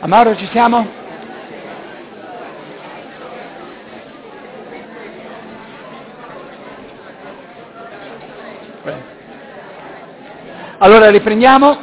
Mauro, ci siamo? Allora riprendiamo.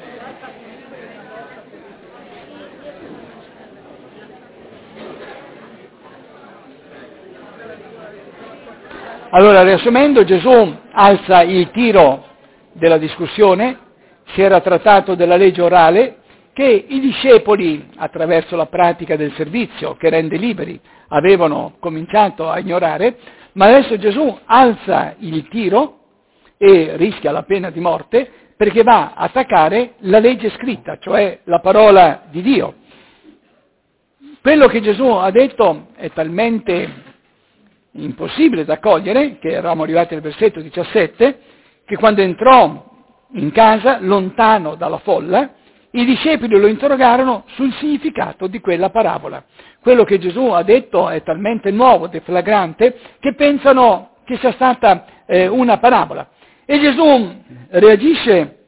Allora, riassumendo, Gesù alza il tiro della discussione. Si era trattato della legge orale che i discepoli, attraverso la pratica del servizio che rende liberi, avevano cominciato a ignorare, ma adesso Gesù alza il tiro e rischia la pena di morte perché va a attaccare la legge scritta, cioè la parola di Dio. Quello che Gesù ha detto è talmente impossibile da cogliere, che eravamo arrivati al versetto 17, che quando entrò in casa, lontano dalla folla, i discepoli lo interrogarono sul significato di quella parabola. Quello che Gesù ha detto è talmente nuovo, deflagrante, che pensano che sia stata una parabola. E Gesù reagisce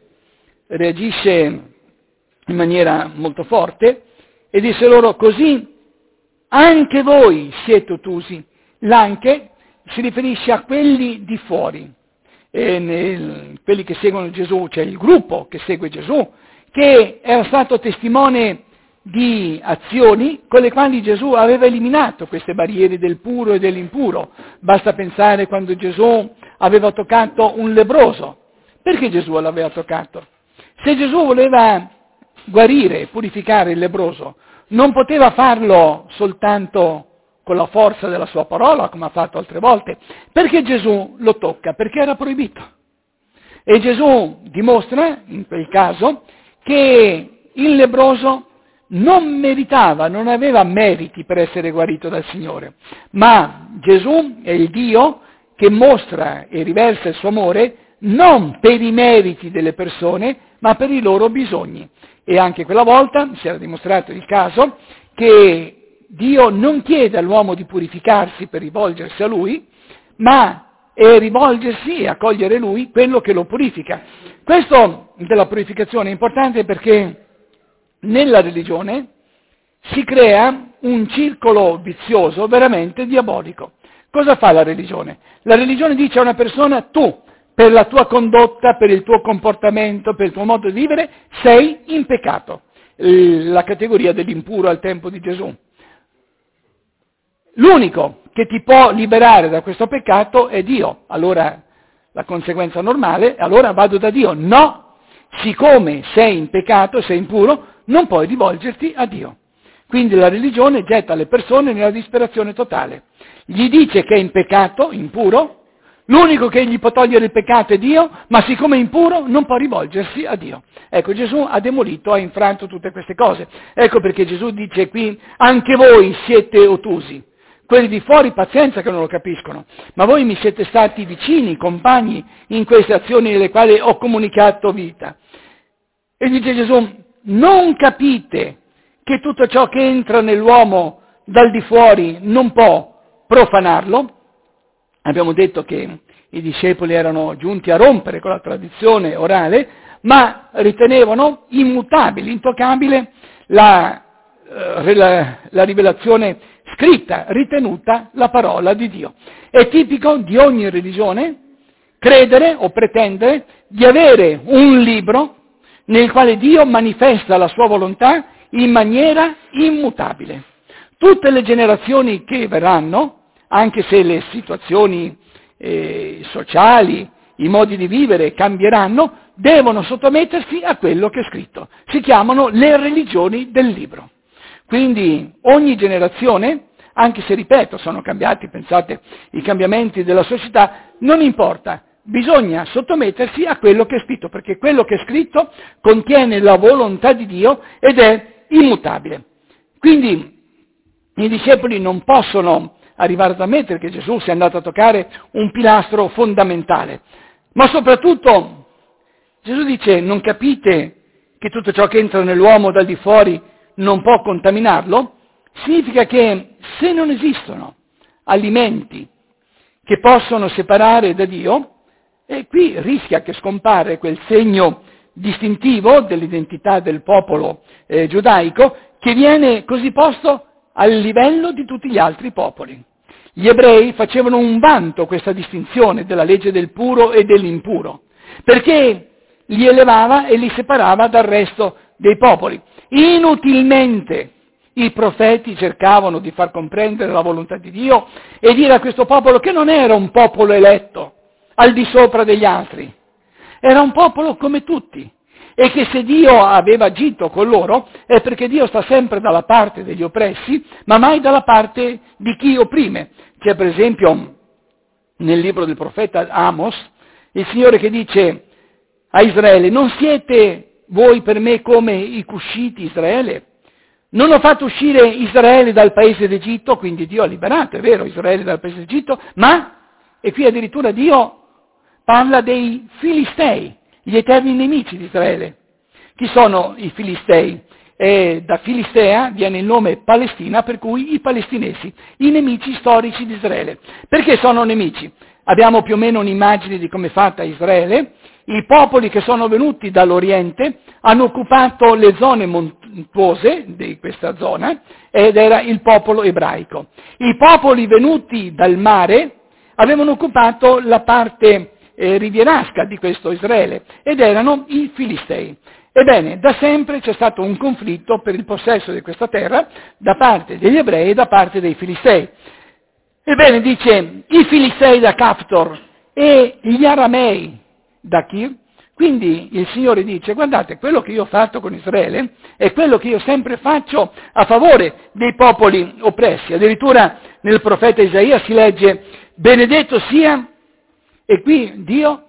in maniera molto forte e disse loro: così anche voi siete ottusi. L'anche si riferisce a quelli di fuori, quelli che seguono Gesù, cioè il gruppo che segue Gesù, che era stato testimone di azioni con le quali Gesù aveva eliminato queste barriere del puro e dell'impuro. Basta pensare quando Gesù aveva toccato un lebbroso. Perché Gesù l'aveva toccato? Se Gesù voleva guarire e purificare il lebbroso, non poteva farlo soltanto con la forza della sua parola, come ha fatto altre volte. Perché Gesù lo tocca? Perché era proibito. E Gesù dimostra, in quel caso, che il lebbroso non meritava, non aveva meriti per essere guarito dal Signore. Ma Gesù è il Dio che mostra e riversa il suo amore non per i meriti delle persone, ma per i loro bisogni. E anche quella volta si era dimostrato il caso che Dio non chiede all'uomo di purificarsi per rivolgersi a Lui, ma è rivolgersi e accogliere Lui quello che lo purifica. Questo della purificazione è importante perché nella religione si crea un circolo vizioso veramente diabolico. Cosa fa la religione? La religione dice a una persona: tu, per la tua condotta, per il tuo comportamento, per il tuo modo di vivere, sei in peccato. La categoria dell'impuro al tempo di Gesù. L'unico che ti può liberare da questo peccato è Dio. Allora la conseguenza normale, allora vado da Dio. No, siccome sei in peccato, sei impuro, non puoi rivolgerti a Dio. Quindi la religione getta le persone nella disperazione totale. Gli dice che è in peccato, impuro, l'unico che gli può togliere il peccato è Dio, ma siccome è impuro non può rivolgersi a Dio. Ecco, Gesù ha demolito, ha infranto tutte queste cose. Ecco perché Gesù dice qui: anche voi siete ottusi. Quelli di fuori, pazienza che non lo capiscono, ma voi mi siete stati vicini, compagni, in queste azioni nelle quali ho comunicato vita. E dice Gesù: non capite che tutto ciò che entra nell'uomo dal di fuori non può profanarlo? Abbiamo detto che i discepoli erano giunti a rompere con la tradizione orale, ma ritenevano immutabile, intoccabile la rivelazione scritta, ritenuta la parola di Dio. È tipico di ogni religione credere o pretendere di avere un libro nel quale Dio manifesta la sua volontà in maniera immutabile. Tutte le generazioni che verranno, anche se le situazioni sociali, i modi di vivere cambieranno, devono sottomettersi a quello che è scritto. Si chiamano le religioni del libro. Quindi ogni generazione, anche se, ripeto, sono cambiati, pensate, i cambiamenti della società, non importa, bisogna sottomettersi a quello che è scritto, perché quello che è scritto contiene la volontà di Dio ed è immutabile. Quindi i discepoli non possono arrivare ad ammettere che Gesù sia andato a toccare un pilastro fondamentale, ma soprattutto Gesù dice: non capite che tutto ciò che entra nell'uomo dal di fuori non può contaminarlo? Significa che se non esistono alimenti che possono separare da Dio, e qui rischia che scompare quel segno distintivo dell'identità del popolo giudaico, che viene così posto al livello di tutti gli altri popoli. Gli ebrei facevano un vanto questa distinzione della legge del puro e dell'impuro, perché li elevava e li separava dal resto dei popoli. Inutilmente i profeti cercavano di far comprendere la volontà di Dio e dire a questo popolo che non era un popolo eletto al di sopra degli altri, era un popolo come tutti, e che se Dio aveva agito con loro è perché Dio sta sempre dalla parte degli oppressi, ma mai dalla parte di chi opprime. C'è per esempio nel libro del profeta Amos il Signore che dice a Israele: non siete voi per me come i Cushiti Israele? Non ho fatto uscire Israele dal paese d'Egitto, quindi Dio ha liberato, è vero, Israele dal paese d'Egitto, ma, e qui addirittura Dio parla dei Filistei, gli eterni nemici di Israele. Chi sono i Filistei? Da Filistea viene il nome Palestina, per cui i palestinesi, i nemici storici di Israele. Perché sono nemici? Abbiamo più o meno un'immagine di come è fatta Israele. I popoli che sono venuti dall'Oriente hanno occupato le zone montuose di questa zona ed era il popolo ebraico. I popoli venuti dal mare avevano occupato la parte rivierasca di questo Israele ed erano i Filistei. Ebbene, da sempre c'è stato un conflitto per il possesso di questa terra da parte degli ebrei e da parte dei Filistei. Ebbene, dice, i Filistei da Caftor e gli aramei da Kir. Quindi il Signore dice: guardate, quello che io ho fatto con Israele è quello che io sempre faccio a favore dei popoli oppressi. Addirittura nel profeta Isaia si legge: benedetto sia, e qui Dio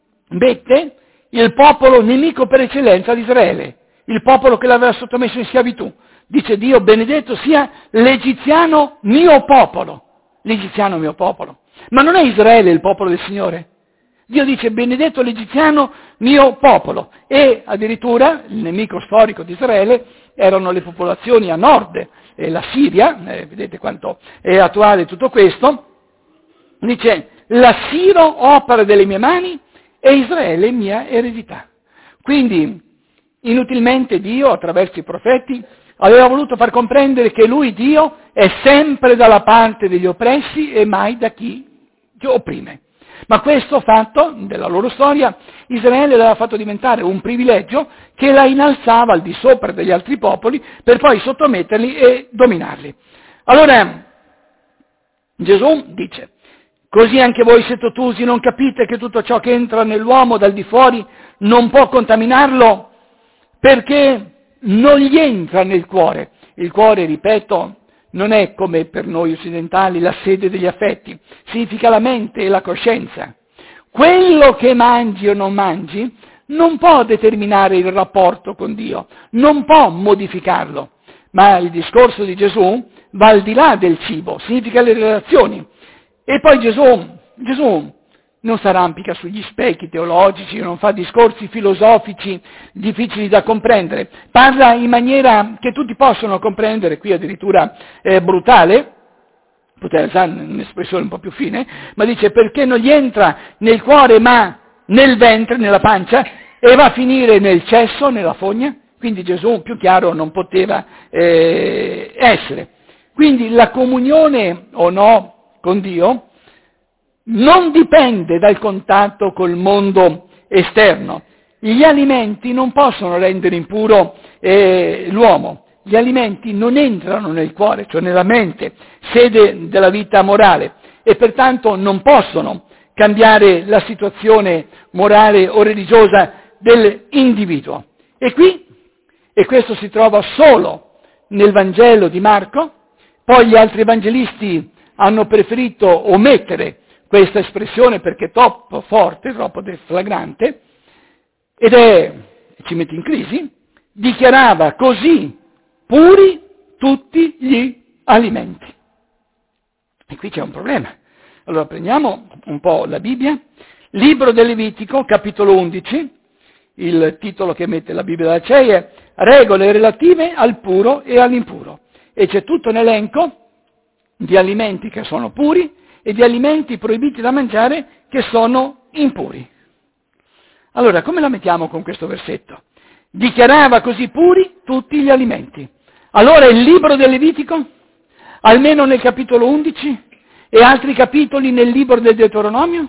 mette il popolo nemico per eccellenza di Israele, il popolo che l'aveva sottomesso in schiavitù. Dice Dio: benedetto sia l'egiziano mio popolo. L'egiziano mio popolo. Ma non è Israele il popolo del Signore? Dio dice: benedetto l'egiziano mio popolo. E addirittura il nemico storico di Israele erano le popolazioni a nord, la Siria, vedete quanto è attuale tutto questo. Dice: l'Assiro opera delle mie mani e Israele mia eredità. Quindi inutilmente Dio, attraverso i profeti, aveva voluto far comprendere che Lui, Dio, è sempre dalla parte degli oppressi e mai da chi opprime. Ma questo fatto, della loro storia, Israele l'aveva fatto diventare un privilegio che la innalzava al di sopra degli altri popoli per poi sottometterli e dominarli. Allora, Gesù dice: così anche voi siete ottusi, non capite che tutto ciò che entra nell'uomo dal di fuori non può contaminarlo, perché non gli entra nel cuore. Il cuore, ripeto, non è come per noi occidentali la sede degli affetti, significa la mente e la coscienza. Quello che mangi o non mangi non può determinare il rapporto con Dio, non può modificarlo, ma il discorso di Gesù va al di là del cibo, significa le relazioni. E poi Gesù non si arrampica sugli specchi teologici, non fa discorsi filosofici difficili da comprendere, parla in maniera che tutti possono comprendere, qui addirittura brutale, poteva usare un'espressione un po' più fine, ma dice: perché non gli entra nel cuore ma nel ventre, nella pancia, e va a finire nel cesso, nella fogna. Quindi Gesù più chiaro non poteva essere. Quindi la comunione o no con Dio non dipende dal contatto col mondo esterno. Gli alimenti non possono rendere impuro l'uomo. Gli alimenti non entrano nel cuore, cioè nella mente, sede della vita morale, e pertanto non possono cambiare la situazione morale o religiosa dell'individuo. E questo si trova solo nel Vangelo di Marco. Poi gli altri evangelisti hanno preferito omettere questa espressione perché è troppo forte, troppo deflagrante, ci mette in crisi. Dichiarava così puri tutti gli alimenti. E qui c'è un problema. Allora prendiamo un po' la Bibbia, libro del Levitico, capitolo 11, il titolo che mette la Bibbia da CEI è regole relative al puro e all'impuro. E c'è tutto un elenco di alimenti che sono puri e di alimenti proibiti da mangiare che sono impuri. Allora, come la mettiamo con questo versetto? Dichiarava così puri tutti gli alimenti. Allora il libro del Levitico, almeno nel capitolo 11, e altri capitoli nel libro del Deuteronomio?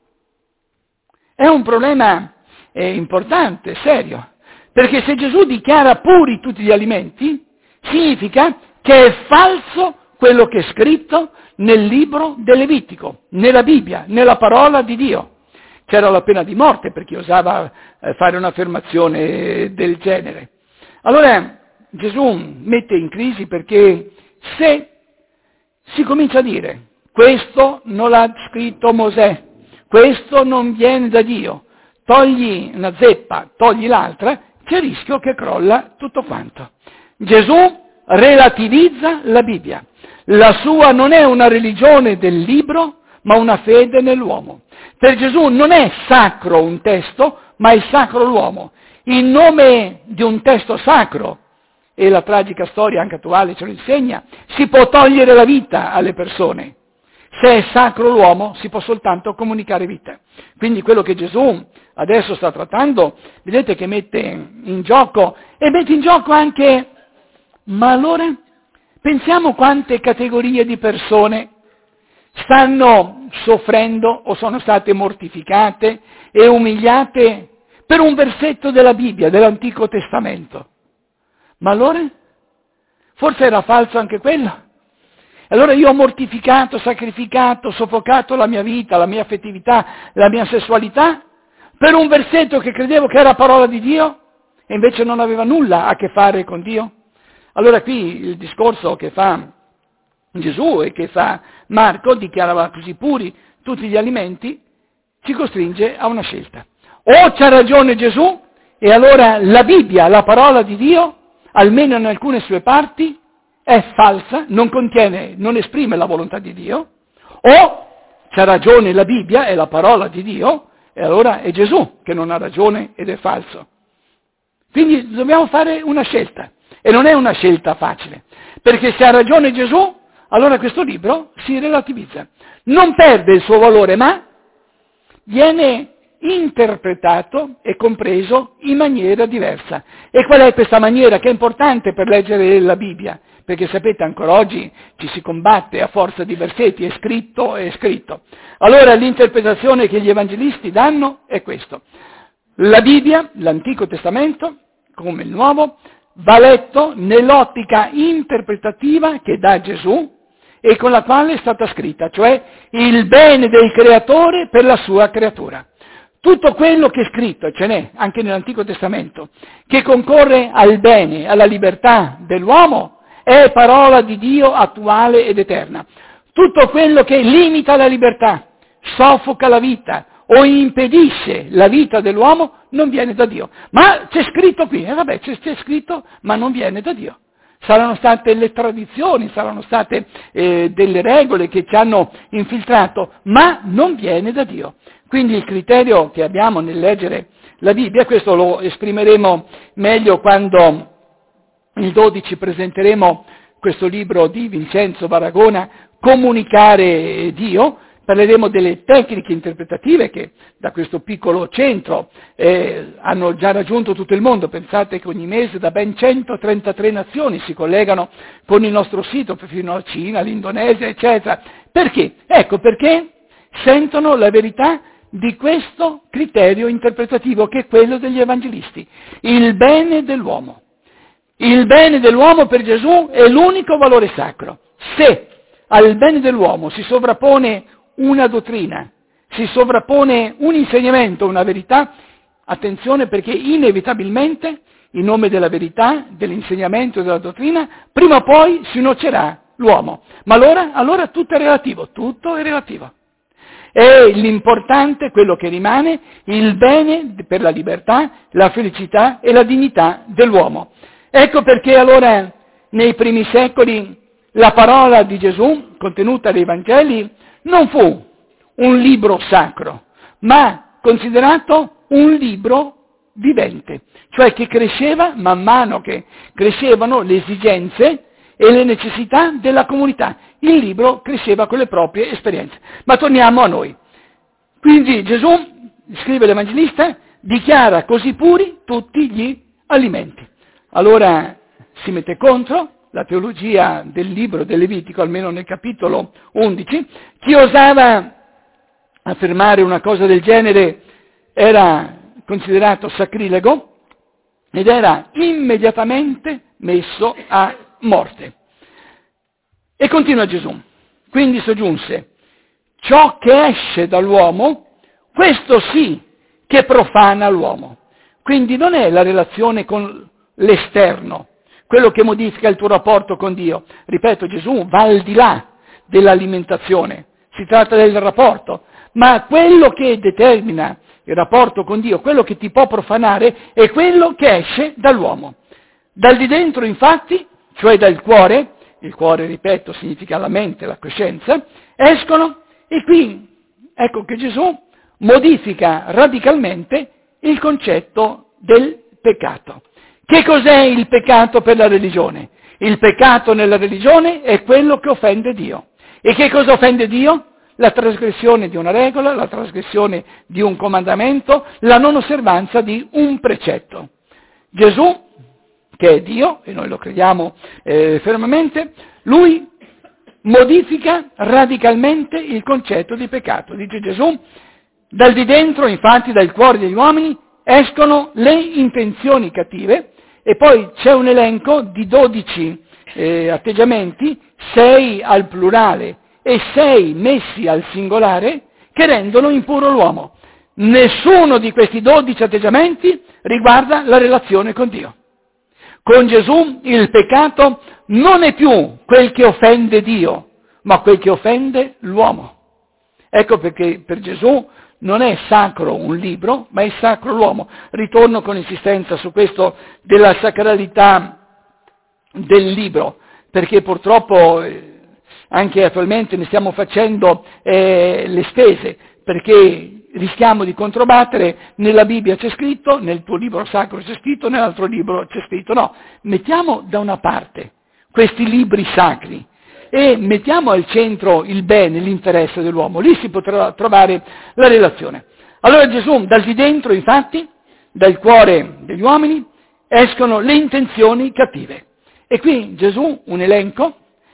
È un problema importante, serio, perché se Gesù dichiara puri tutti gli alimenti, significa che è falso quello che è scritto nel libro del Levitico, nella Bibbia, nella parola di Dio. C'era la pena di morte per chi osava fare un'affermazione del genere. Allora Gesù mette in crisi perché se si comincia a dire questo non l'ha scritto Mosè, questo non viene da Dio, togli una zeppa, togli l'altra, c'è il rischio che crolla tutto quanto. Gesù relativizza la Bibbia. La sua non è una religione del libro, ma una fede nell'uomo. Per Gesù non è sacro un testo, ma è sacro l'uomo. In nome di un testo sacro, e la tragica storia anche attuale ce lo insegna, si può togliere la vita alle persone. Se è sacro l'uomo si può soltanto comunicare vita. Quindi quello che Gesù adesso sta trattando, vedete che mette in gioco, e mette in gioco anche, ma allora pensiamo quante categorie di persone stanno soffrendo o sono state mortificate e umiliate per un versetto della Bibbia, dell'Antico Testamento. Ma allora? Forse era falso anche quello? Allora io ho mortificato, sacrificato, soffocato la mia vita, la mia affettività, la mia sessualità per un versetto che credevo che era parola di Dio e invece non aveva nulla a che fare con Dio? Allora qui il discorso che fa Gesù e che fa Marco, dichiarava così puri tutti gli alimenti, ci costringe a una scelta. O c'ha ragione Gesù e allora la Bibbia, la parola di Dio, almeno in alcune sue parti, è falsa, non esprime la volontà di Dio, o c'ha ragione la Bibbia, è la parola di Dio, e allora è Gesù che non ha ragione ed è falso. Quindi dobbiamo fare una scelta, e non è una scelta facile, perché se ha ragione Gesù, allora questo libro si relativizza. Non perde il suo valore, ma viene interpretato e compreso in maniera diversa. E qual è questa maniera che è importante per leggere la Bibbia? Perché sapete, ancora oggi ci si combatte a forza di versetti, è scritto, è scritto. Allora l'interpretazione che gli evangelisti danno è questo. La Bibbia, l'Antico Testamento, come il Nuovo, va letto nell'ottica interpretativa che dà Gesù e con la quale è stata scritta, cioè il bene del creatore per la sua creatura. Tutto quello che è scritto, e ce n'è anche nell'Antico Testamento, che concorre al bene, alla libertà dell'uomo, è parola di Dio attuale ed eterna. Tutto quello che limita la libertà, soffoca la vita o impedisce la vita dell'uomo non viene da Dio. Ma c'è scritto qui, vabbè, c'è scritto, ma non viene da Dio. Saranno state le tradizioni, saranno state delle regole che ci hanno infiltrato, ma non viene da Dio. Quindi il criterio che abbiamo nel leggere la Bibbia, questo lo esprimeremo meglio quando il 12 presenteremo questo libro di Vincenzo Baragona, Comunicare Dio. Parleremo delle tecniche interpretative che da questo piccolo centro hanno già raggiunto tutto il mondo. Pensate che ogni mese da ben 133 nazioni si collegano con il nostro sito, fino alla Cina, all'Indonesia, eccetera. Perché? Ecco, perché sentono la verità di questo criterio interpretativo che è quello degli evangelisti, il bene dell'uomo. Il bene dell'uomo per Gesù è l'unico valore sacro. Se al bene dell'uomo si sovrappone una dottrina, si sovrappone un insegnamento, una verità, attenzione perché inevitabilmente, in nome della verità, dell'insegnamento e della dottrina, prima o poi si nocerà l'uomo. Ma allora tutto è relativo, tutto è relativo. E l'importante, quello che rimane, il bene per la libertà, la felicità e la dignità dell'uomo. Ecco perché allora nei primi secoli la parola di Gesù, contenuta nei Vangeli, non fu un libro sacro, ma considerato un libro vivente, cioè che cresceva man mano che crescevano le esigenze e le necessità della comunità. Il libro cresceva con le proprie esperienze. Ma torniamo a noi. Quindi Gesù, scrive l'Evangelista, dichiara così puri tutti gli alimenti. Allora si mette contro la teologia del libro del Levitico, almeno nel capitolo 11. Chi osava affermare una cosa del genere era considerato sacrilego ed era immediatamente messo a morte. E continua Gesù. Quindi soggiunse: ciò che esce dall'uomo, questo sì che profana l'uomo. Quindi non è la relazione con l'esterno, quello che modifica il tuo rapporto con Dio. Ripeto, Gesù va al di là dell'alimentazione, si tratta del rapporto, ma quello che determina il rapporto con Dio, quello che ti può profanare, è quello che esce dall'uomo. Dal di dentro, infatti, cioè dal cuore, il cuore, ripeto, significa la mente, la coscienza, escono, e qui ecco che Gesù modifica radicalmente il concetto del peccato. Che cos'è il peccato per la religione? Il peccato nella religione è quello che offende Dio. E che cosa offende Dio? La trasgressione di una regola, la trasgressione di un comandamento, la non osservanza di un precetto. Gesù, che è Dio, e noi lo crediamo fermamente, lui modifica radicalmente il concetto di peccato. Dice Gesù: dal di dentro, infatti, dal cuore degli uomini, escono le intenzioni cattive, e poi c'è un elenco di 12 atteggiamenti, 6 al plurale e 6 messi al singolare, che rendono impuro l'uomo. Nessuno di questi 12 atteggiamenti riguarda la relazione con Dio. Con Gesù il peccato non è più quel che offende Dio, ma quel che offende l'uomo. Ecco perché per Gesù non è sacro un libro, ma è sacro l'uomo. Ritorno con insistenza su questo della sacralità del libro, perché purtroppo anche attualmente ne stiamo facendo le spese, perché rischiamo di controbattere: nella Bibbia c'è scritto, nel tuo libro sacro c'è scritto, nell'altro libro c'è scritto. No, mettiamo da una parte questi libri sacri e mettiamo al centro il bene, l'interesse dell'uomo. Lì si potrà trovare la relazione. Allora Gesù, dal di dentro, infatti, dal cuore degli uomini, escono le intenzioni cattive. E qui Gesù, un elenco,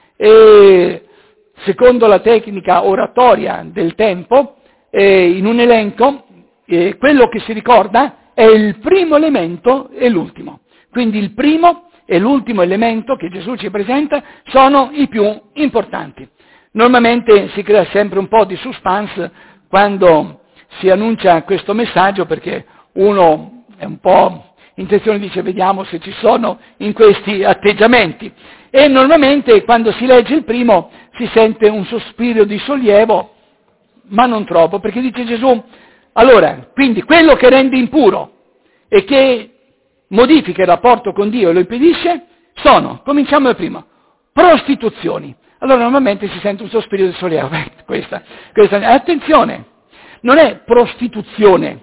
e secondo la tecnica oratoria del tempo, in un elenco, quello che si ricorda è il primo elemento e l'ultimo. Quindi il primo e l'ultimo elemento che Gesù ci presenta sono i più importanti. Normalmente si crea sempre un po' di suspense quando si annuncia questo messaggio, perché uno è un po' in tensione, dice: vediamo se ci sono in questi atteggiamenti. E normalmente quando si legge il primo si sente un sospiro di sollievo, ma non troppo, perché dice Gesù: allora, quindi quello che rende impuro e che modifica il rapporto con Dio e lo impedisce sono, cominciamo dal primo, prostituzioni. Allora normalmente si sente un sospiro di sollievo. Questa, attenzione, non è prostituzione,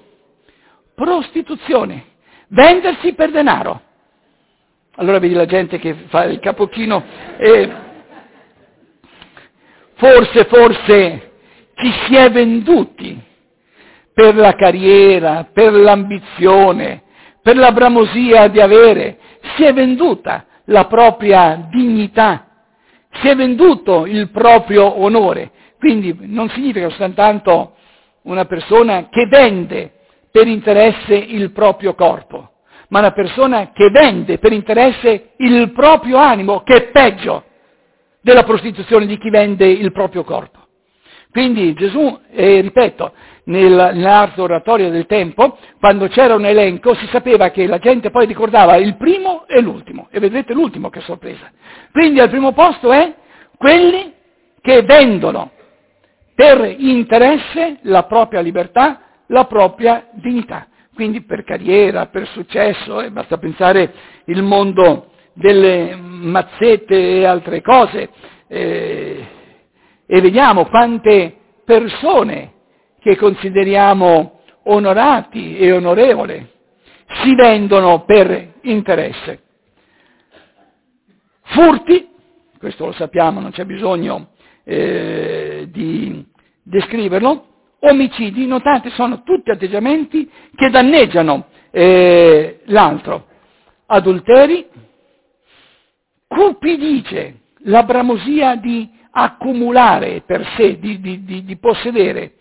vendersi per denaro. Allora vedi la gente che fa il capochino e forse ci si è venduti per la carriera, per l'ambizione, per la bramosia di avere, si è venduta la propria dignità, si è venduto il proprio onore. Quindi non significa soltanto una persona che vende per interesse il proprio corpo, ma una persona che vende per interesse il proprio animo, che è peggio della prostituzione di chi vende il proprio corpo. Quindi Gesù, ripeto, nell'arte oratoria del tempo, quando c'era un elenco, si sapeva che la gente poi ricordava il primo e l'ultimo, e vedrete l'ultimo che sorpresa. Quindi al primo posto è quelli che vendono per interesse la propria libertà, la propria dignità. Quindi per carriera, per successo, basta pensare il mondo delle mazzette e altre cose, e vediamo quante persone che consideriamo onorati e onorevoli si vendono per interesse. Furti, questo lo sappiamo, non c'è bisogno di descriverlo. Omicidi, notate, sono tutti atteggiamenti che danneggiano l'altro. Adulteri, cupidigia, la bramosia di accumulare per sé, di possedere.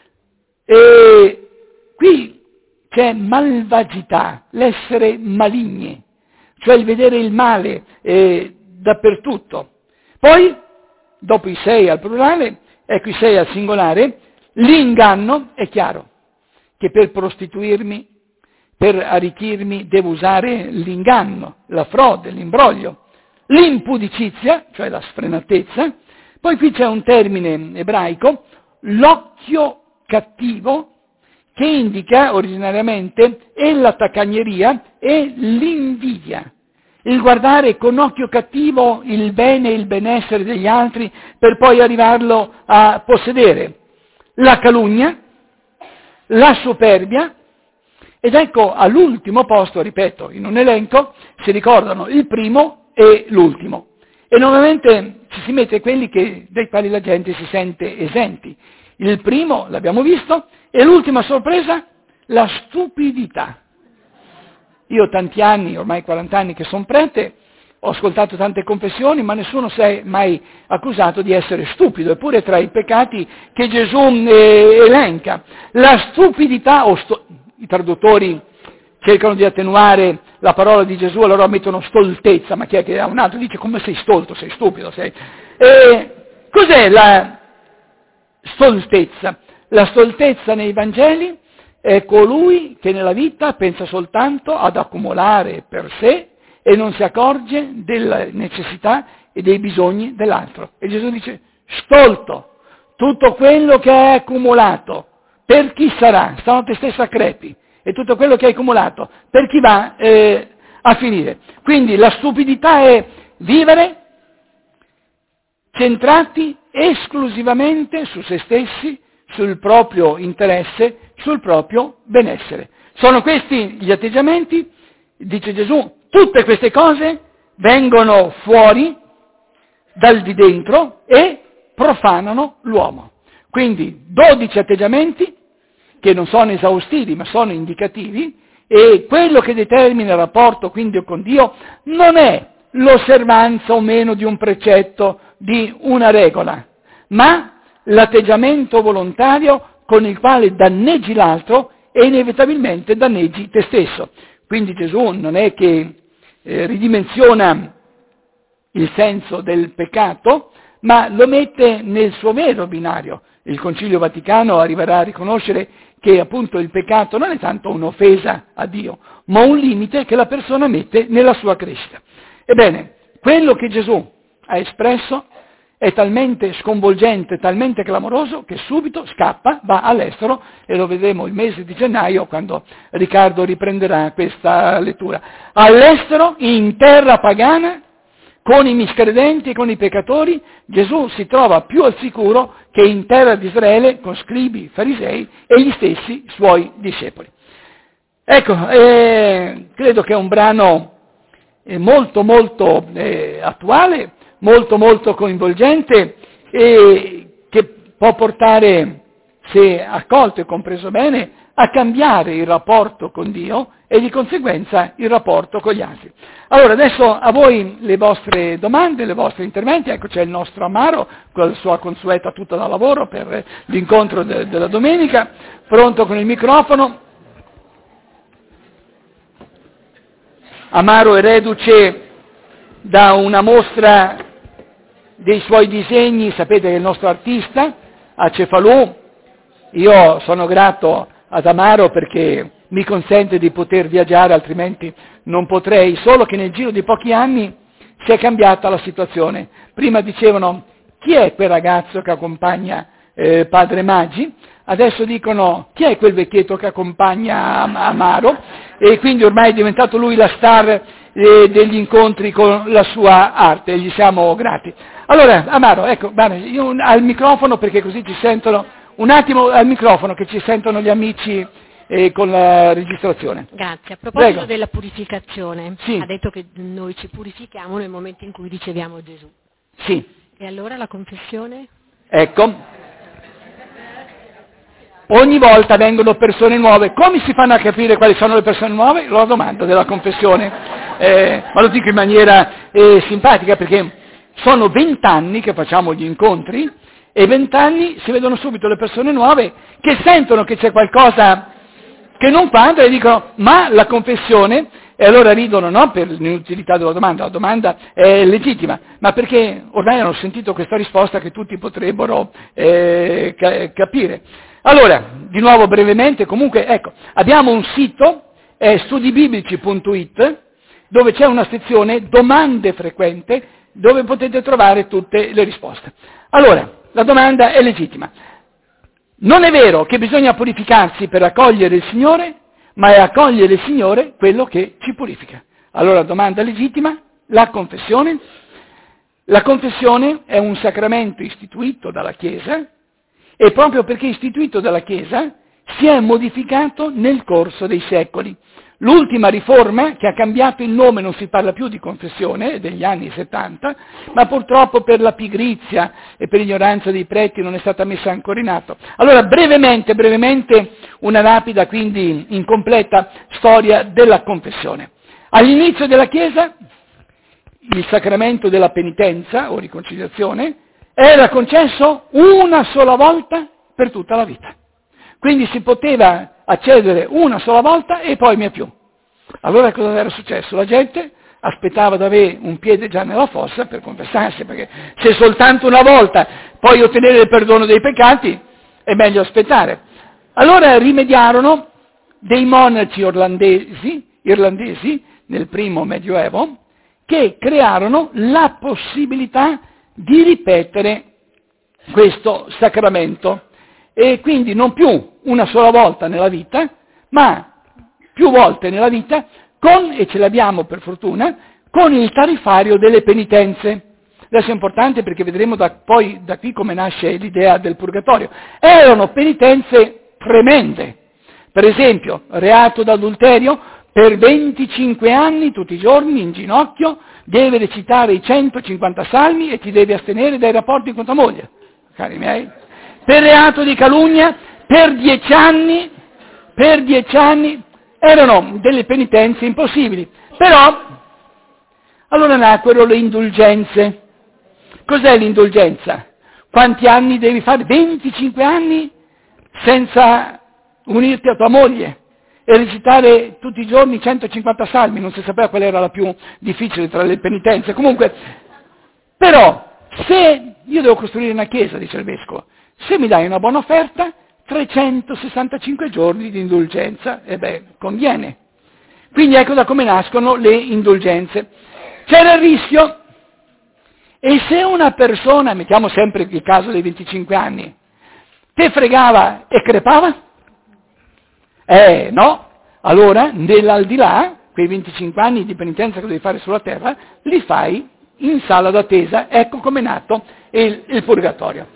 E qui c'è malvagità, l'essere maligni, cioè il vedere il male dappertutto. Poi, dopo i 6 al plurale, ecco i 6 al singolare, l'inganno, è chiaro che per prostituirmi, per arricchirmi, devo usare l'inganno, la frode, l'imbroglio, l'impudicizia, cioè la sfrenatezza. Poi qui c'è un termine ebraico, l'occhio cattivo, che indica originariamente e la taccagneria e l'invidia. Il guardare con occhio cattivo il bene e il benessere degli altri per poi arrivarlo a possedere. La calunnia, la superbia, ed ecco all'ultimo posto, ripeto, in un elenco si ricordano il primo e l'ultimo. E normalmente ci si mette quelli dai quali la gente si sente esenti. Il primo, l'abbiamo visto, e l'ultima sorpresa, la stupidità. Io ho tanti anni, ormai 40 anni che sono prete, ho ascoltato tante confessioni, ma nessuno si è mai accusato di essere stupido, eppure tra i peccati che Gesù elenca. La stupidità, i traduttori cercano di attenuare la parola di Gesù, allora mettono stoltezza, ma chi è che ha un altro dice come sei stolto, sei stupido, sei... Cos'è la stoltezza? La stoltezza nei Vangeli è colui che nella vita pensa soltanto ad accumulare per sé e non si accorge delle necessità e dei bisogni dell'altro. E Gesù dice, stolto, tutto quello che hai accumulato, per chi sarà? Stanotte stessa crepi. E tutto quello che hai accumulato, per chi va a finire? Quindi la stupidità è vivere centrati esclusivamente su se stessi, sul proprio interesse, sul proprio benessere. Sono questi gli atteggiamenti, dice Gesù, tutte queste cose vengono fuori dal di dentro e profanano l'uomo. Quindi 12 atteggiamenti che non sono esaustivi ma sono indicativi, e quello che determina il rapporto quindi con Dio non è l'osservanza o meno di un precetto, di una regola, ma l'atteggiamento volontario con il quale danneggi l'altro e inevitabilmente danneggi te stesso. Quindi Gesù non è che ridimensiona il senso del peccato, ma lo mette nel suo vero binario. Il Concilio Vaticano arriverà a riconoscere che appunto il peccato non è tanto un'offesa a Dio, ma un limite che la persona mette nella sua crescita. Ebbene, quello che Gesù ha espresso è talmente sconvolgente, talmente clamoroso, che subito scappa, va all'estero, e lo vedremo il mese di gennaio quando Riccardo riprenderà questa lettura. All'estero, in terra pagana, con i miscredenti e con i peccatori, Gesù si trova più al sicuro che in terra di Israele con scribi, farisei e gli stessi suoi discepoli. Ecco, credo che è un brano molto molto attuale, molto molto coinvolgente, e che può portare, se accolto e compreso bene, a cambiare il rapporto con Dio e di conseguenza il rapporto con gli altri. Allora adesso a voi le vostre domande, le vostre interventi. Ecco, c'è il nostro Amaro con la sua consueta tuta da lavoro per l'incontro della domenica, pronto con il microfono. Amaro è reduce da una mostra dei suoi disegni, sapete che è il nostro artista a Cefalù. Io sono grato ad Amaro perché mi consente di poter viaggiare, altrimenti non potrei, solo che nel giro di pochi anni si è cambiata la situazione. Prima dicevano chi è quel ragazzo che accompagna Padre Maggi, adesso dicono chi è quel vecchietto che accompagna Amaro, e quindi ormai è diventato lui la star degli incontri con la sua arte, e gli siamo grati. Allora, Amaro, ecco, io al microfono, perché così ci sentono, un attimo al microfono che ci sentono gli amici con la registrazione. Grazie. A proposito Prego. della purificazione, Sì. ha detto che noi ci purifichiamo nel momento in cui riceviamo Gesù. Sì, E allora la confessione? ecco. Ogni volta vengono persone nuove. Come si fanno a capire quali sono le persone nuove? La domanda della confessione. ma lo dico in maniera simpatica perché sono 20 anni che facciamo gli incontri e 20 anni si vedono subito le persone nuove che sentono che c'è qualcosa che non quadra e dicono ma la confessione, e allora ridono no per l'inutilità della domanda, la domanda è legittima, ma perché ormai hanno sentito questa risposta che tutti potrebbero capire. Allora, di nuovo brevemente, comunque, ecco, abbiamo un sito, studibiblici.it, dove c'è una sezione domande frequenti, dove potete trovare tutte le risposte. Allora, la domanda è legittima. Non è vero che bisogna purificarsi per accogliere il Signore, ma è accogliere il Signore quello che ci purifica. Allora, domanda legittima, la confessione. La confessione è un sacramento istituito dalla Chiesa, e proprio perché istituito dalla Chiesa si è modificato nel corso dei secoli. L'ultima riforma, che ha cambiato il nome, non si parla più di confessione, è degli anni 70, ma purtroppo per la pigrizia e per l'ignoranza dei preti non è stata messa ancora in atto. Allora, brevemente, una rapida, quindi incompleta, storia della confessione. All'inizio della Chiesa, il sacramento della penitenza o riconciliazione era concesso una sola volta per tutta la vita. Quindi si poteva accedere una sola volta e poi mai più. Allora cosa era successo? La gente aspettava di avere un piede già nella fossa per confessarsi, perché se soltanto una volta puoi ottenere il perdono dei peccati, è meglio aspettare. Allora rimediarono dei monaci irlandesi nel primo Medioevo, che crearono la possibilità di ripetere questo sacramento. E quindi non più una sola volta nella vita, ma più volte nella vita, e ce l'abbiamo per fortuna, con il tarifario delle penitenze. Adesso è importante perché vedremo poi da qui come nasce l'idea del purgatorio. Erano penitenze tremende. Per esempio, reato d'adulterio, per 25 anni, tutti i giorni, in ginocchio, deve recitare i 150 salmi e ti deve astenere dai rapporti con tua moglie. Cari miei. Per reato di calunnia, per 10 anni, erano delle penitenze impossibili. Però, allora nacquero le indulgenze. Cos'è l'indulgenza? Quanti anni devi fare? 25 anni senza unirti a tua moglie e recitare tutti i giorni 150 salmi, non si sapeva qual era la più difficile tra le penitenze. Comunque, però, se io devo costruire una chiesa, dice il vescovo, se mi dai una buona offerta, 365 giorni di indulgenza, conviene. Quindi ecco da come nascono le indulgenze. C'era il rischio, e se una persona, mettiamo sempre il caso dei 25 anni, te fregava e crepava? No. Allora, nell'aldilà, quei 25 anni di penitenza che devi fare sulla terra, li fai in sala d'attesa. Ecco come è nato il purgatorio.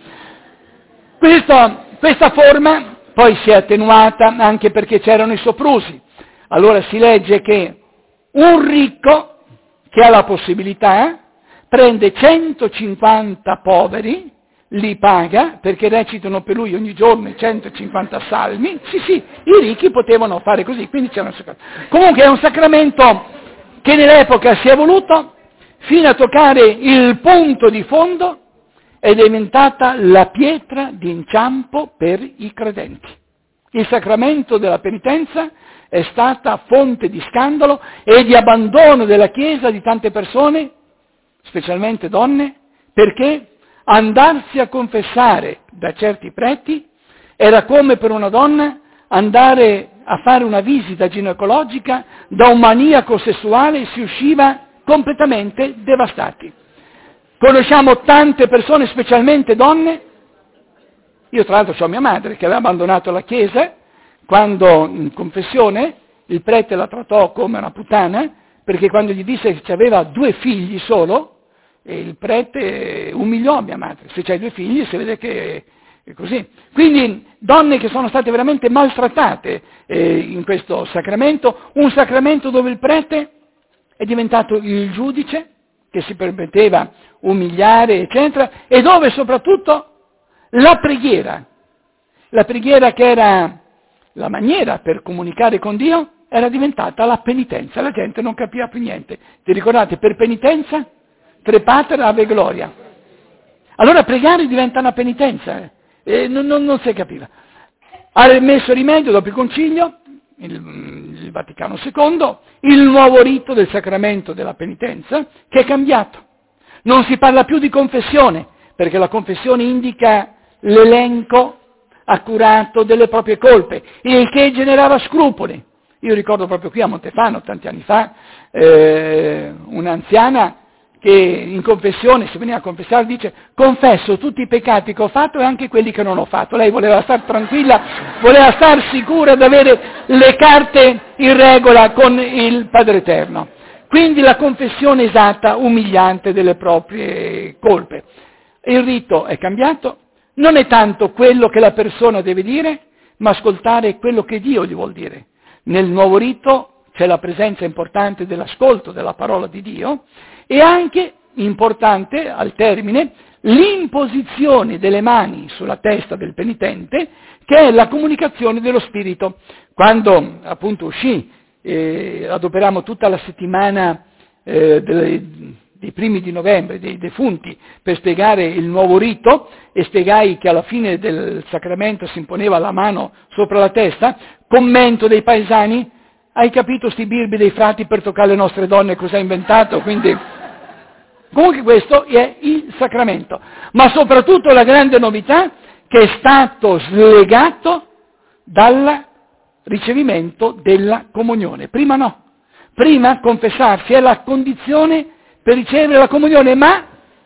Questa forma poi si è attenuata anche perché c'erano i soprusi. Allora si legge che un ricco che ha la possibilità prende 150 poveri, li paga perché recitano per lui ogni giorno 150 salmi. Sì, i ricchi potevano fare così, quindi c'era un sacramento. Comunque è un sacramento che nell'epoca si è evoluto fino a toccare il punto di fondo è diventata la pietra d'inciampo per i credenti. Il sacramento della penitenza è stata fonte di scandalo e di abbandono della Chiesa di tante persone, specialmente donne, perché andarsi a confessare da certi preti era come per una donna andare a fare una visita ginecologica da un maniaco sessuale e si usciva completamente devastati. Conosciamo tante persone, specialmente donne. Io tra l'altro ho mia madre che aveva abbandonato la Chiesa quando in confessione il prete la trattò come una puttana, perché quando gli disse che aveva 2 figli solo, il prete umiliò mia madre. Se c'hai 2 figli si vede che è così. Quindi donne che sono state veramente maltrattate in questo sacramento, un sacramento dove il prete è diventato il giudice che si permetteva umiliare, eccetera, e dove soprattutto la preghiera che era la maniera per comunicare con Dio, era diventata la penitenza, la gente non capiva più niente. Ti ricordate, per penitenza? Tre pater ave gloria. Allora pregare diventa una penitenza, non si capiva. Ha messo rimedio dopo il concilio, il Vaticano II, il nuovo rito del sacramento della penitenza, che è cambiato. Non si parla più di confessione, perché la confessione indica l'elenco accurato delle proprie colpe, il che generava scrupoli. Io ricordo proprio qui a Montefano, tanti anni fa, un'anziana che in confessione, se veniva a confessare, dice: confesso tutti i peccati che ho fatto e anche quelli che non ho fatto. Lei voleva stare tranquilla, voleva stare sicura di avere le carte in regola con il Padre Eterno. Quindi la confessione esatta, umiliante delle proprie colpe. Il rito è cambiato, non è tanto quello che la persona deve dire, ma ascoltare quello che Dio gli vuol dire. Nel nuovo rito c'è la presenza importante dell'ascolto della parola di Dio, e anche importante, al termine, l'imposizione delle mani sulla testa del penitente, che è la comunicazione dello Spirito. Quando appunto uscì, adoperammo tutta la settimana dei primi di novembre, dei defunti, per spiegare il nuovo rito, e spiegai che alla fine del sacramento si imponeva la mano sopra la testa, commento dei paesani: hai capito sti birbi dei frati per toccare le nostre donne cosa ha inventato? Quindi, comunque questo è il sacramento, ma soprattutto la grande novità che è stato slegato dal ricevimento della comunione. Prima no, prima confessarsi è la condizione per ricevere la comunione, ma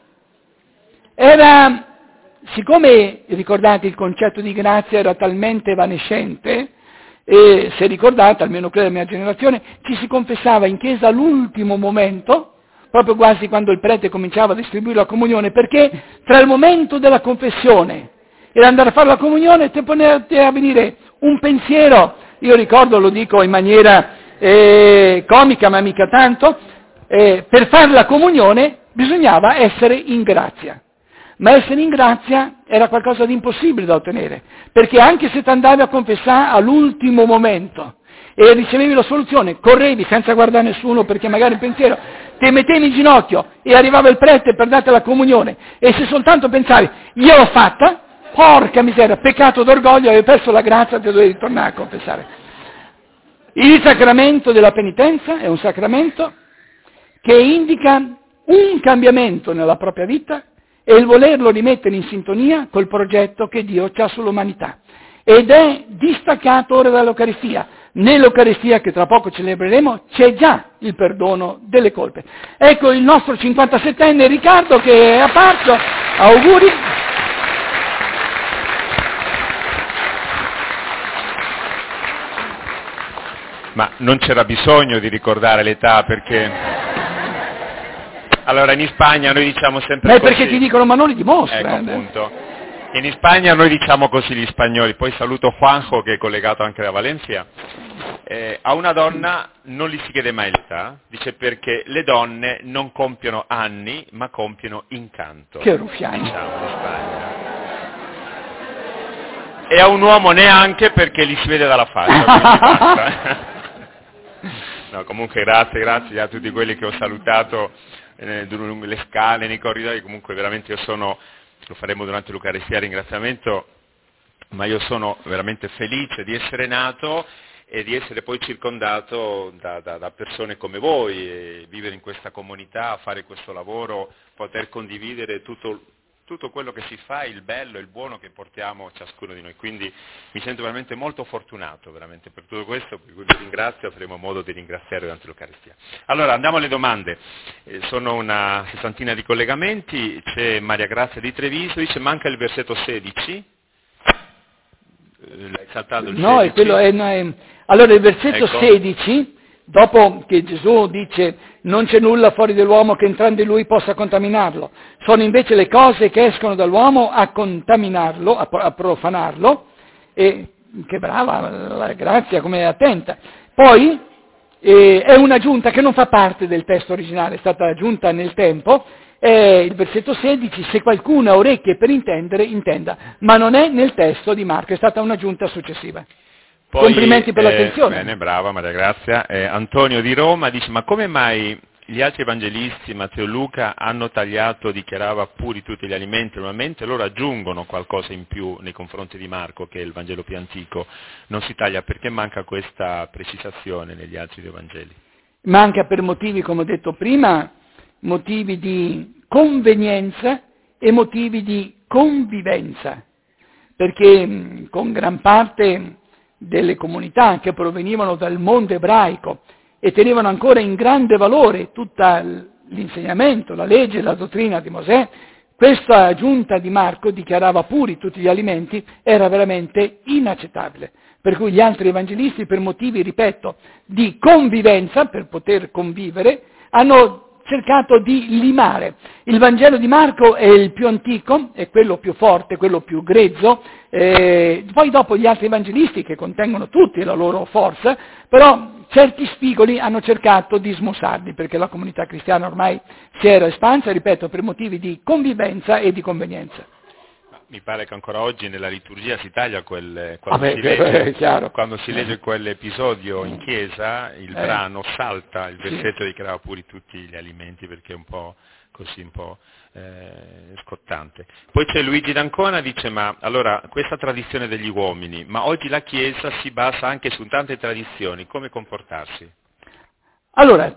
era, siccome ricordate il concetto di grazia era talmente evanescente, e se ricordate, almeno credo della mia generazione, ci si confessava in chiesa all'ultimo momento, proprio quasi quando il prete cominciava a distribuire la comunione, perché tra il momento della confessione e andare a fare la comunione ti poteva venire un pensiero. Io ricordo, lo dico in maniera comica, ma mica tanto, per fare la comunione bisognava essere in grazia. Ma essere in grazia era qualcosa di impossibile da ottenere, perché anche se ti andavi a confessare all'ultimo momento e ricevevi la soluzione, correvi senza guardare nessuno, perché magari il pensiero ti mettevi in ginocchio e arrivava il prete per darti la comunione, e se soltanto pensavi io l'ho fatta, porca miseria, peccato d'orgoglio, avevi perso la grazia, ti dovevi tornare a confessare. Il sacramento della penitenza è un sacramento che indica un cambiamento nella propria vita e il volerlo rimettere in sintonia col progetto che Dio ha sull'umanità. Ed è distaccato ora dall'Eucaristia. Nell'Eucaristia, che tra poco celebreremo, c'è già il perdono delle colpe. Ecco il nostro 57enne Riccardo che è apparso. Auguri. Ma non c'era bisogno di ricordare l'età, perché... Allora, in Spagna noi diciamo sempre così... perché ti dicono, ma non li dimostra. Ecco, appunto. In Spagna noi diciamo così gli spagnoli, poi saluto Juanjo che è collegato anche da Valencia. A una donna non gli si chiede mai l'età, dice perché le donne non compiono anni, ma compiono incanto. Che ruffiani. Diciamo, in Spagna. E a un uomo neanche, perché gli si vede dalla faccia. No, comunque grazie a tutti quelli che ho salutato lungo le scale, nei corridoi. Comunque veramente lo faremo durante l'Eucaristia, ringraziamento, ma io sono veramente felice di essere nato e di essere poi circondato da persone come voi, e vivere in questa comunità, fare questo lavoro, poter condividere tutto quello che si fa, il bello e il buono che portiamo ciascuno di noi. Quindi mi sento veramente molto fortunato veramente per tutto questo, per cui vi ringrazio, avremo modo di ringraziare durante l'Eucaristia. Allora andiamo alle domande. Sono una sessantina di collegamenti. C'è Maria Grazia di Treviso, dice manca il versetto 16. L'hai saltato il 16? No, allora il versetto Ecco. 16, dopo che Gesù dice non c'è nulla fuori dell'uomo che entrando in lui possa contaminarlo, sono invece le cose che escono dall'uomo a contaminarlo, a profanarlo, e che brava la Grazia, come è attenta. Poi è un'aggiunta che non fa parte del testo originale, è stata aggiunta nel tempo, il versetto 16, se qualcuno ha orecchie per intendere, intenda, ma non è nel testo di Marco, è stata un'aggiunta successiva. Poi, complimenti per l'attenzione. Bene, brava Maria Grazia. Antonio di Roma dice, ma come mai gli altri evangelisti, Matteo e Luca, hanno tagliato, dichiarava puri tutti gli alimenti, normalmente loro aggiungono qualcosa in più nei confronti di Marco, che è il Vangelo più antico, non si taglia, perché manca questa precisazione negli altri due Vangeli? Manca per motivi, come ho detto prima, motivi di convenienza e motivi di convivenza, perché con gran parte delle comunità che provenivano dal mondo ebraico e tenevano ancora in grande valore tutto l'insegnamento, la legge e la dottrina di Mosè, questa aggiunta di Marco dichiarava puri tutti gli alimenti, era veramente inaccettabile. Per cui gli altri evangelisti, per motivi, ripeto, di convivenza, per poter convivere, hanno cercato di limare. Il Vangelo di Marco è il più antico, è quello più forte, quello più grezzo, poi dopo gli altri evangelisti, che contengono tutti la loro forza, però certi spigoli hanno cercato di smussarli, perché la comunità cristiana ormai si era espansa, ripeto, per motivi di convivenza e di convenienza. Mi pare che ancora oggi nella liturgia si taglia quando si legge quell'episodio in chiesa, il brano salta il versetto di dichiarava puri tutti gli alimenti, perché è un po' così, un po' scottante. Poi c'è Luigi d'Ancona, dice, ma allora questa tradizione degli uomini, ma oggi la Chiesa si basa anche su tante tradizioni, come comportarsi? Allora,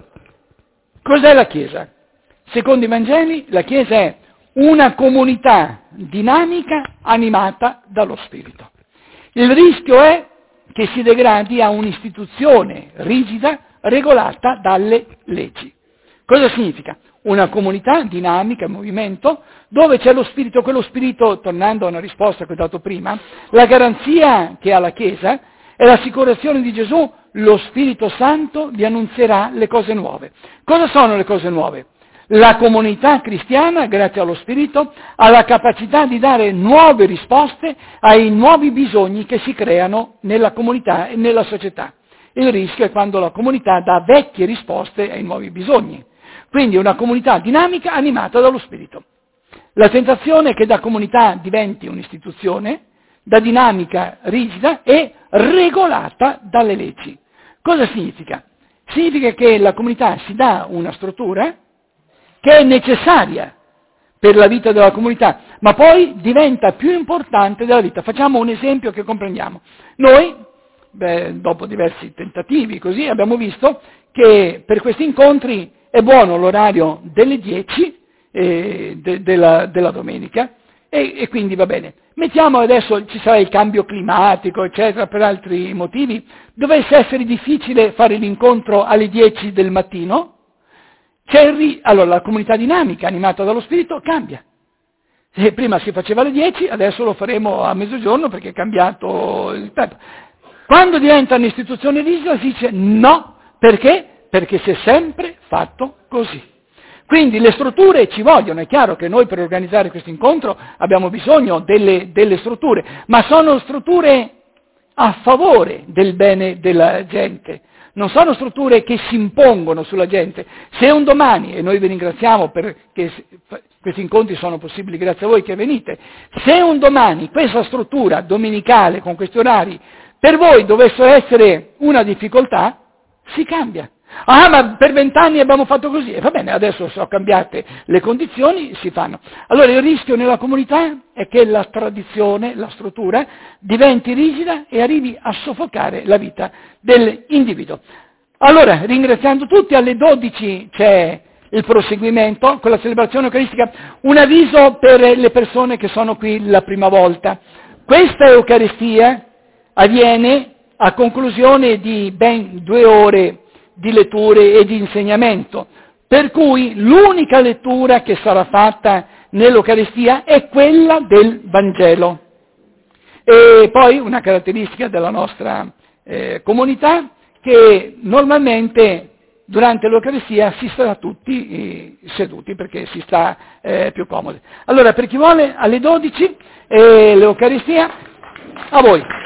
cos'è la Chiesa? Secondo i Vangeli la Chiesa è una comunità dinamica animata dallo Spirito. Il rischio è che si degradi a un'istituzione rigida regolata dalle leggi. Cosa significa? Una comunità dinamica, movimento, dove c'è lo Spirito, quello Spirito, tornando a una risposta che ho dato prima, la garanzia che ha la Chiesa è l'assicurazione di Gesù, lo Spirito Santo vi annunzierà le cose nuove. Cosa sono le cose nuove? La comunità cristiana, grazie allo Spirito, ha la capacità di dare nuove risposte ai nuovi bisogni che si creano nella comunità e nella società. Il rischio è quando la comunità dà vecchie risposte ai nuovi bisogni. Quindi è una comunità dinamica animata dallo Spirito. La tentazione è che da comunità diventi un'istituzione, da dinamica rigida e regolata dalle leggi. Cosa significa? Significa che la comunità si dà una struttura che è necessaria per la vita della comunità, ma poi diventa più importante della vita. Facciamo un esempio che comprendiamo. Noi, dopo diversi tentativi così, abbiamo visto che per questi incontri è buono l'orario delle 10 della domenica e quindi va bene. Mettiamo adesso, ci sarà il cambio climatico, eccetera, per altri motivi, dovesse essere difficile fare l'incontro alle 10 del mattino, allora la comunità dinamica animata dallo Spirito cambia. Se prima si faceva alle 10, adesso lo faremo a mezzogiorno perché è cambiato il tempo. Quando diventa un'istituzione rigida si dice no, perché? Perché si è sempre fatto così. Quindi le strutture ci vogliono, è chiaro che noi per organizzare questo incontro abbiamo bisogno delle strutture, ma sono strutture a favore del bene della gente. Non sono strutture che si impongono sulla gente. Se un domani, e noi vi ringraziamo perché questi incontri sono possibili grazie a voi che venite, se un domani questa struttura domenicale con questi orari per voi dovesse essere una difficoltà, si cambia. Ah, ma per 20 anni abbiamo fatto così, e va bene, adesso sono cambiate le condizioni, si fanno. Allora il rischio nella comunità è che la tradizione, la struttura, diventi rigida e arrivi a soffocare la vita dell'individuo. Allora, ringraziando tutti, alle 12 c'è il proseguimento con la celebrazione eucaristica. Un avviso per le persone che sono qui la prima volta. Questa Eucaristia avviene a conclusione di ben 2 ore di letture e di insegnamento, per cui l'unica lettura che sarà fatta nell'Eucaristia è quella del Vangelo. E poi una caratteristica della nostra comunità, che normalmente durante l'Eucaristia si sta tutti seduti perché si sta più comodi. Allora per chi vuole alle 12 l'Eucaristia, a voi.